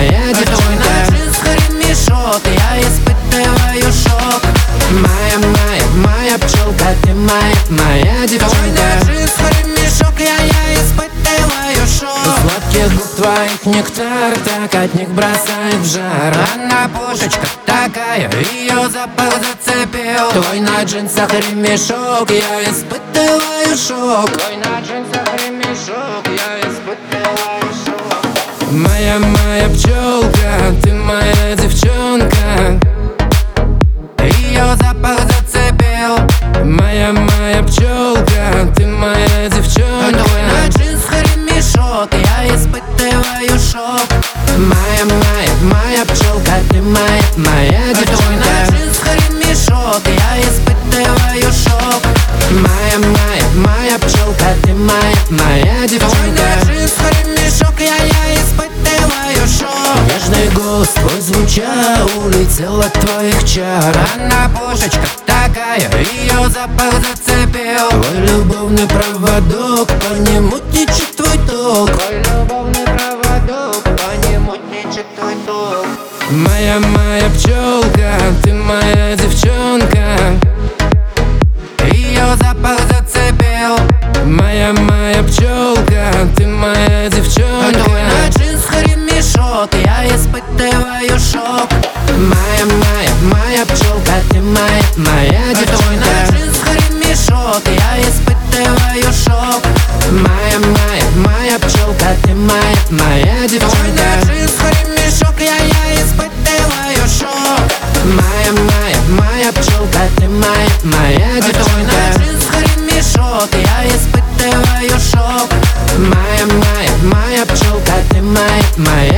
моя девчонка. Твой на джинсах ремешок, я испытываю шок. Моя пчелка, ты моя девчонка. Твой на джинсах ремешок, я испытываю шок. Сладких губ твоих нектар, так от них бросает в жар. Она пушечка такая, ее запах зацепил. Твой на джинсах ремешок, я испытываю шок. Твой на джинсах ремешок, я испытываю шок. Моя пчелка, ты моя девчонка. Ее запах зацепил. Моя пчелка, ты моя девчонка. Твой на джинсах ремешок, я испытываю шок. Моя пчелка, ты моя девчонка. Твой на джинсах ремешок, я испытываю шок. Моя пчелка, ты моя девчонка. Твой на джинсах ремешок, я испытываю шок. Нежный голос твой звуча улетел от твоих чар. Она пушечка такая, ее запах зацепил. Твой любовный проводок, по нему течет твой ток. Твой любовный проводок, по нему течет твой ток. Моя пчелка, ты моя девчонка. Ее запах зацепил. Моя пчелка, ты моя девчонка. Твой на джинсах ремешок, я испытываю шок. Моя пчелка, ты моя Твой девчонка. на джинсах ремешок, я испытываю шок. Моя пчелка, ты моя Твой девчонка. на джинсах ремешок, я испытываю шок. Моя пчелка, ты моя Твой девчонка. на джинсах ремешок, я испытываю шок. Моя пчелка, ты моя